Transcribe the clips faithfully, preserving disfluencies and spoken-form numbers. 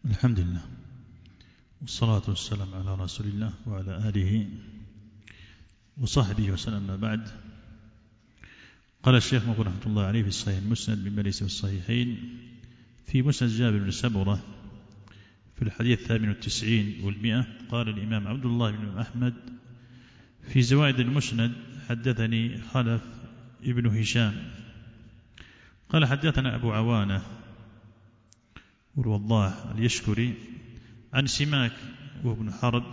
الحمد لله والصلاة والسلام على رسول الله وعلى آله وصحبه وسلم. ما بعد، قال الشيخ مقبول رحمة الله عليه في الصحيح المسند من مجلس الصحيحين في مسند جابر بن سمرة في الحديث الثامن والتسعين والمئة، قال الإمام عبد الله بن أحمد في زوائد المسند: حدثني خلف ابن هشام قال حدثنا أبو عوانة والوضاح اليشكري عن سماك وابن حرب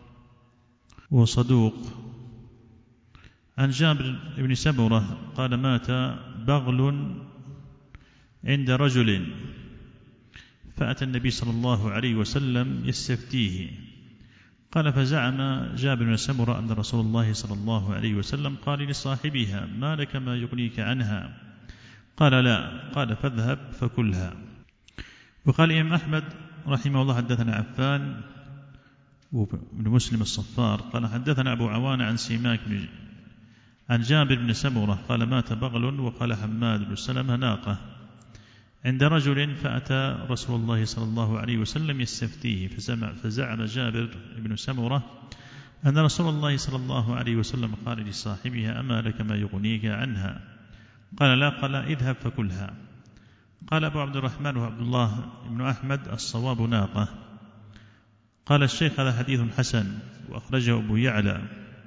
وصدوق عن جابر بن سمرة قال: مات بغل عند رجل فأتى النبي صلى الله عليه وسلم يستفتيه. قال: فزعم جابر بن سمرة أن رسول الله صلى الله عليه وسلم قال لصاحبها: ما لك ما يغنيك عنها؟ قال: لا. قال: فاذهب فكلها. وقال الإمام أحمد رحمه الله: حدثنا عفان وابن مسلم الصفار قال حدثنا أبو عوان عن سماك عن جابر بن سمرة قال: مات بغل. وقال حماد بن سلمة: ناقة عند رجل فأتى رسول الله صلى الله عليه وسلم يستفتيه. فزعم جابر بن سمرة أن رسول الله صلى الله عليه وسلم قال لصاحبها: أما لك ما يغنيك عنها؟ قال: لا. قال: اذهب فكلها. قال أبو عبد الرحمن وعبد الله بن أحمد: الصواب ناقة. قال الشيخ: هذا حديث حسن وأخرجه أبو يعلى.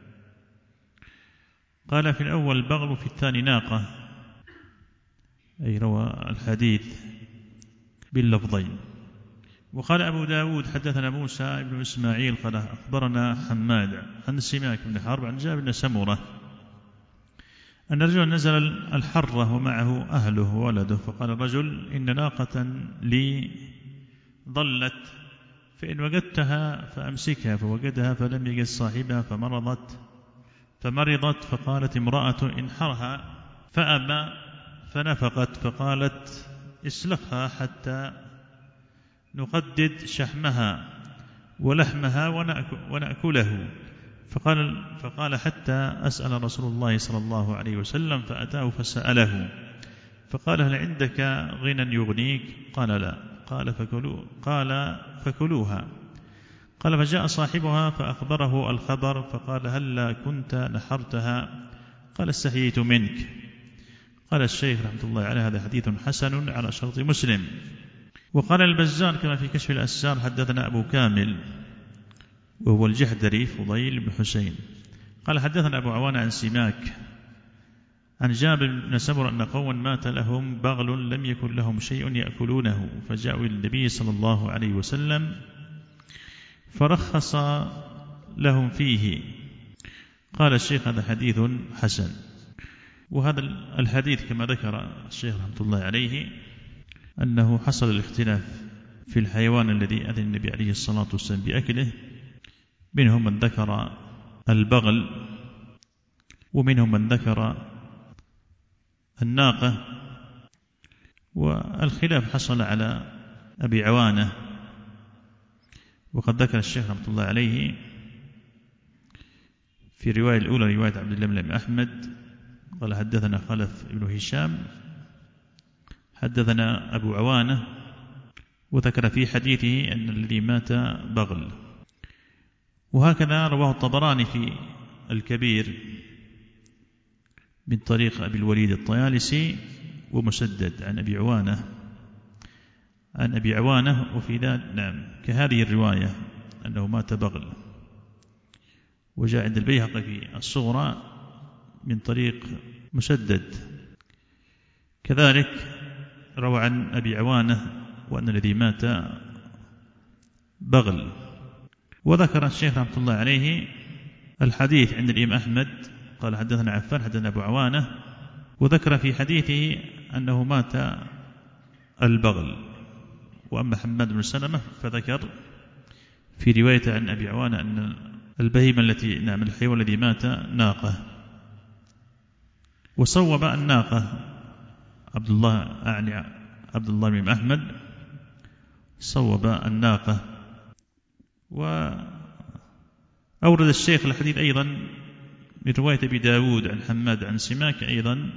قال: في الأول بغل وفي الثاني ناقة، أي روى الحديث باللفظين. وقال أبو داود: حدثنا موسى بن إسماعيل قال أخبرنا حماد عن سماك بن حرب عن جابر بن سمرة أن رجلا نزل الحرة ومعه أهله وولده، فقال الرجل: إن ناقة لي ضلت، فإن وجدتها فأمسكها، فوجدها فلم يجد صاحبها فمرضت فمرضت فقالت امرأة: انحرها، فأبى فنفقت، فقالت: اسلخها حتى نقدد شحمها ولحمها ونأكله. فقال, فقال: حتى أسأل رسول الله صلى الله عليه وسلم، فأتاه فسأله فقال: هل عندك غنى يغنيك؟ قال: لا. قال: فكلوا قال فكلوها. قال: فجاء صاحبها فأخبره الخبر فقال: هل كنت نحرتها؟ قال: استحييت منك. قال الشيخ رحمة الله عليه: هذا حديث حسن على شرط مسلم. وقال البزار كما في كشف الأسرار: حدثنا أبو كامل وهو الجحدري فضيل بن حسين قال حدثنا أبو عوان عن سماك عن جابر بن سمرة أن قوما مات لهم بغل لم يكن لهم شيء يأكلونه، فجاءوا إلى النبي صلى الله عليه وسلم فرخص لهم فيه. قال الشيخ: هذا حديث حسن. وهذا الحديث كما ذكر الشيخ رحمة الله عليه أنه حصل الاختلاف في الحيوان الذي أذن النبي عليه الصلاة والسلام بأكله، منهم من ذكر البغل ومنهم من ذكر الناقة، والخلاف حصل على أبي عوانة. وقد ذكر الشيخ رحمة الله عليه في الرواية الأولى رواية عبد الله بن أحمد قال حدثنا خلف ابن هشام حدثنا أبو عوانة، وذكر في حديثه أن الذي مات بغل. وهكذا رواه الطبراني في الكبير من طريق أبي الوليد الطيالسي ومسدد عن أبي عوانة عن أبي عوانة وفي ذلك نعم كهذه الرواية أنه مات بغل. وجاء عند البيهقي في الصغرى من طريق مسدد كذلك روى عن أبي عوانة وأن الذي مات بغل. وذكر الشيخ رحمة الله عليه الحديث عند الإمام أحمد قال حدثنا عفان حدثنا أبو عوانة، وذكر في حديثه أنه مات البغل. وأما حماد بن سلمة فذكر في رواية عن أبي عوانة أن البهيمة التي نعم الحيوان الذي مات ناقة. وصوب الناقة عبد الله أعني عبد الله بن أحمد صوب الناقة. وأورد الشيخ الحديث أيضا من رواية أبي داود عن حماد عن سماك أيضا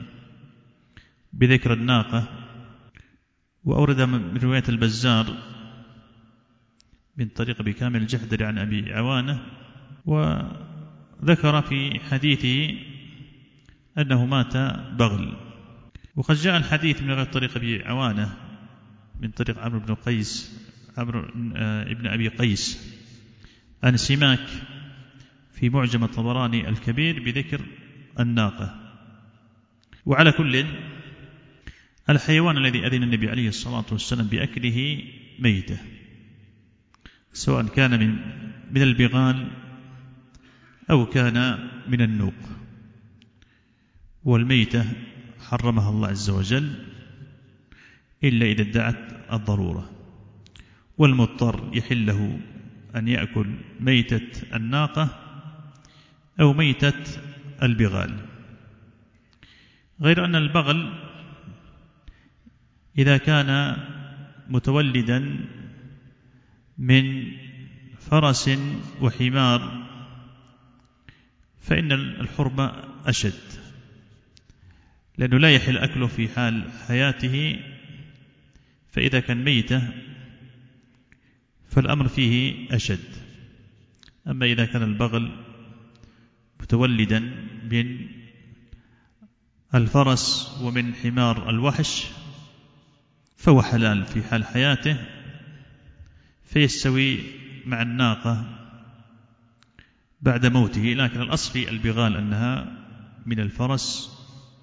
بذكر الناقة. وأورد من رواية البزار من طريق أبي كامل الجحدري عن أبي عوانة، وذكر في حديثه أنه مات بغل. وقد جاء الحديث من غير طريق أبي عوانة من طريق عمرو بن قيس عمرو ابن أبي قيس عن سماك في معجم الطبراني الكبير بذكر الناقة. وعلى كل، الحيوان الذي أذن النبي عليه الصلاة والسلام بأكله ميتة، سواء كان من من البغال أو كان من النوق، والميتة حرمها الله عز وجل إلا إذا ادعت الضرورة. والمضطر يحل له أن يأكل ميتة الناقة أو ميتة البغال، غير أن البغل إذا كان متولدا من فرس وحمار فإن الحرمة أشد، لأنه لا يحل أكله في حال حياته، فإذا كان ميتة فالأمر فيه أشد. أما إذا كان البغل متولدا من الفرس ومن حمار الوحش فهو حلال في حال حياته، فيستوي مع الناقة بعد موته. لكن الأصل في البغال أنها من الفرس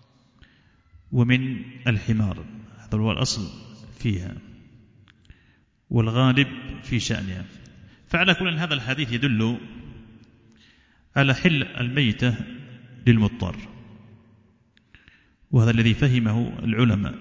ومن الحمار، هذا هو الأصل فيها والغالب في شأنها. فعلى كل هذا الحديث يدل على حل الميتة للمضطر، وهذا الذي فهمه العلماء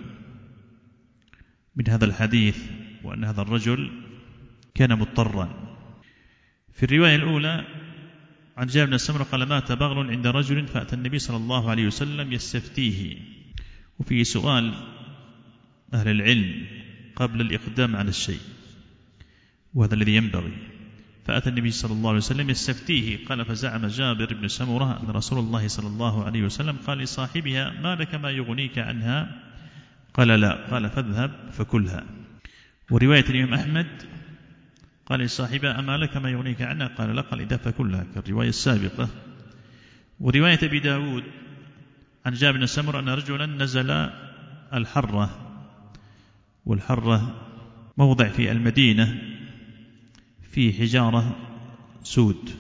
من هذا الحديث، وأن هذا الرجل كان مضطرا. في الرواية الأولى عن جابر بن سمرة قال: مات بغل عند رجل فأتى النبي صلى الله عليه وسلم يستفتيه. وفيه سؤال أهل العلم قبل الإقدام على الشيء، وهذا الذي ينبغي. فأتى النبي صلى الله عليه وسلم يستفتيه، قال: فزعم جابر بن سمرة أن رسول الله صلى الله عليه وسلم قال لصاحبها: ما لك ما يغنيك عنها؟ قال: لا. قال: فاذهب فكلها. ورواية الإمام أحمد قال لصاحبها: أما لك ما يغنيك عنها؟ قال: لا. قال: اذهب فكلها، كالرواية السابقة. ورواية أبي داود عن جابر بن سمرة أن رجلا نزل الحرة، والحرة موضع في المدينة في حجارة سود،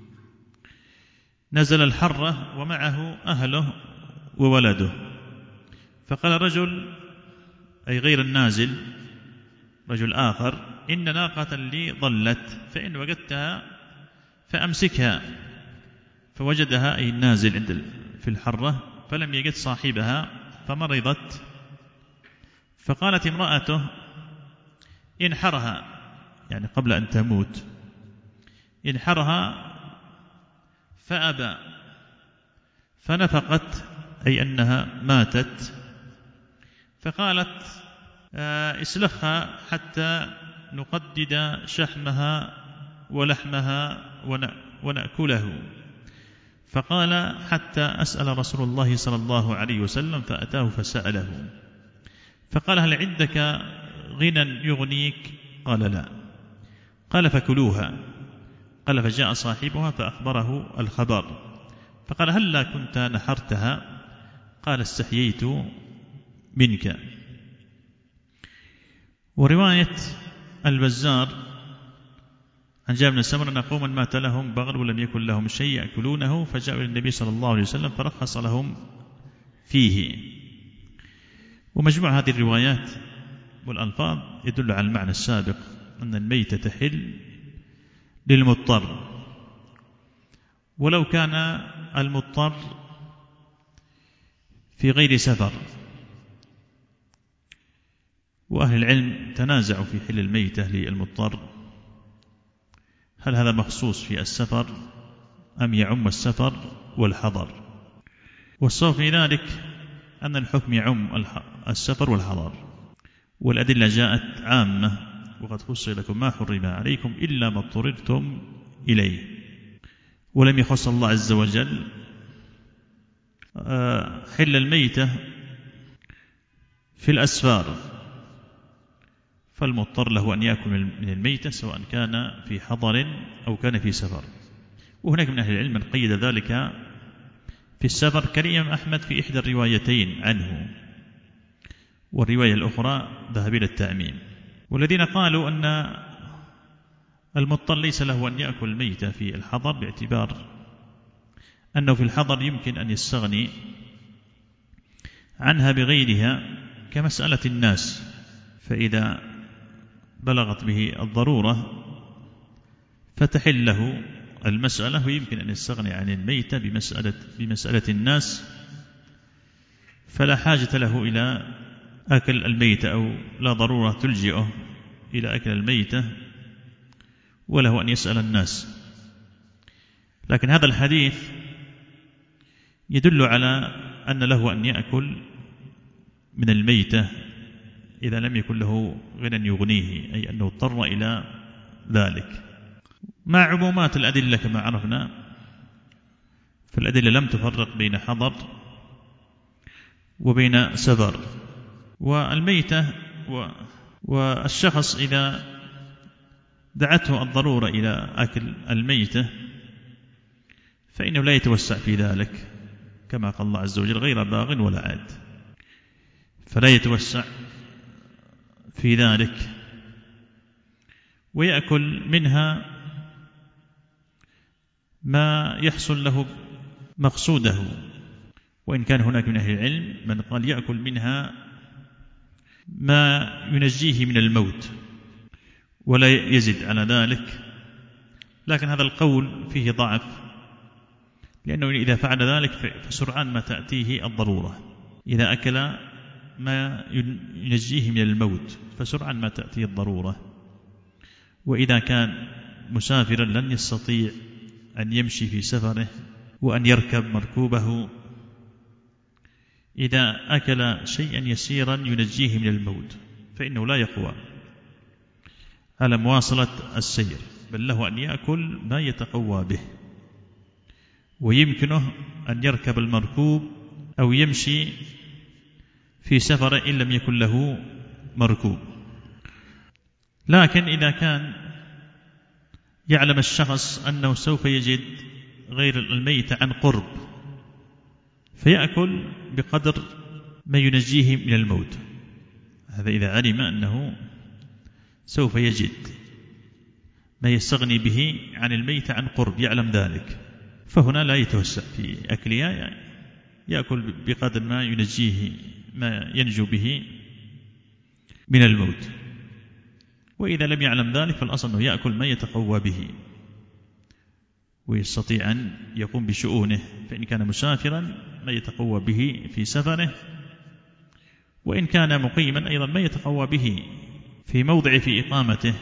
نزل الحرة ومعه أهله وولده، فقال رجل، أي غير النازل، رجل آخر: إن ناقة لي ضلت، فإن وجدتها فأمسكها. فوجدها، أي النازل عند في الحرة، فلم يجد صاحبها فمرضت، فقالت امرأته: انحرها، يعني قبل أن تموت، انحرها، فأبى، فنفقت، أي أنها ماتت، فقالت: اسلخها حتى نقدد شحمها ولحمها ونأكله. فقال: حتى أسأل رسول الله صلى الله عليه وسلم، فأتاه فسأله، فقال: هل عندك غنى يغنيك؟ قال: لا. قال: فكلوها. قال: فجاء صاحبها فأخبره الخبر، فقال: هل لا كنت نحرتها؟ قال: استحييت منك. ورواية البزار عن جابر بن سمرة أن قوما مات لهم بغل ولم يكن لهم شيء يأكلونه، فجاءوا إلى النبي صلى الله عليه وسلم فرخص لهم فيه. ومجموع هذه الروايات والألفاظ يدل على المعنى السابق، أن الميتة تحل للمضطر، ولو كان المضطر في غير سفر. وأهل العلم تنازعوا في حل الميتة للمضطر، هل هذا مخصوص في السفر أم يعم السفر والحضر؟ والصواب في ذلك أن الحكم يعم السفر والحضر، والأدلة جاءت عامة: وقد فصل لكم ما حرم عليكم إلا ما اضطررتم إليه. ولم يخص الله عز وجل حل الميتة في الأسفار، فالمضطر له أن يأكل من الميتة سواء كان في حضر أو كان في سفر. وهناك من أهل العلم من قيد ذلك في السفر كالإمام أحمد في إحدى الروايتين عنه، والرواية الأخرى ذهب إلى التعميم. والذين قالوا أن المضطر ليس له أن يأكل الميتة في الحضر باعتبار أنه في الحضر يمكن أن يستغني عنها بغيرها كمسألة الناس، فإذا بلغت به الضرورة فتحل له المسألة ويمكن أن يستغني عن الميتة بمسألة, بمسألة الناس، فلا حاجة له إلى أكل الميتة أو لا ضرورة تلجئه إلى أكل الميتة وله أن يسأل الناس. لكن هذا الحديث يدل على أن له أن يأكل من الميتة إذا لم يكن له غنى يغنيه، أي أنه اضطر إلى ذلك. مع عمومات الأدلة كما عرفنا، فالأدلة لم تفرق بين حضر وبين سفر. والميتة والشخص إذا دعته الضرورة إلى أكل الميتة فإنه لا يتوسع في ذلك، كما قال الله عز وجل غير باغ ولا عاد، فلا يتوسع في ذلك ويأكل منها ما يحصل له مقصوده. وإن كان هناك من أهل العلم من قال يأكل منها ما ينجيه من الموت ولا يزد على ذلك، لكن هذا القول فيه ضعف، لأنه إذا فعل ذلك فسرعان ما تأتيه الضرورة. إذا أكل ما ينجيه من الموت فسرعان ما تأتيه الضرورة. وإذا كان مسافرا لن يستطيع أن يمشي في سفره وأن يركب مركوبه، إذا أكل شيئا يسيرا ينجيه من الموت فإنه لا يقوى على مواصلة السير، بل له أن يأكل ما يتقوى به، ويمكنه أن يركب المركوب أو يمشي في سفر إن لم يكن له مركوب. لكن إذا كان يعلم الشخص أنه سوف يجد غير الميت عن قرب فيأكل بقدر ما ينجيه من الموت، هذا إذا علم أنه سوف يجد ما يستغني به عن الميت عن قرب، يعلم ذلك، فهنا لا يتوسع في أكلها، يعني يأكل بقدر ما ينجيه ما ينجو به من الموت. وإذا لم يعلم ذلك فالأصل أنه يأكل ما يتقوى به ويستطيع أن يقوم بشؤونه، فإن كان مسافرا ما يتقوى به في سفره، وإن كان مقيما أيضا ما يتقوى به في موضع في إقامته،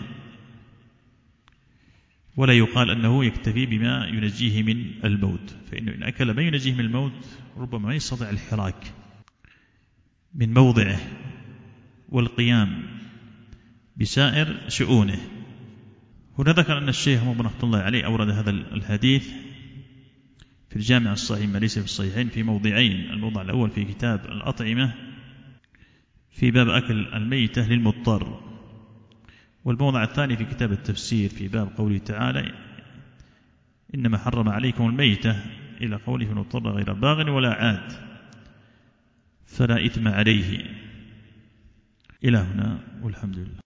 ولا يقال أنه يكتفي بما ينجيه من الموت، فإنه إن أكل ما ينجيه من الموت ربما يستطيع الحراك من موضعه والقيام بسائر شؤونه. هنا ذكر أن الشيخ محمد رحمة الله عليه أورد هذا الحديث في الجامع الصحيح ما ليس في الصحيحين في موضعين: الموضع الأول في كتاب الأطعمة في باب أكل الميتة للمضطر، والموضع الثاني في كتاب التفسير في باب قوله تعالى إنما حرم عليكم الميتة إلى قوله فمن اضطر غير باغ ولا عاد فلا إثم عليه. إلى هنا والحمد لله.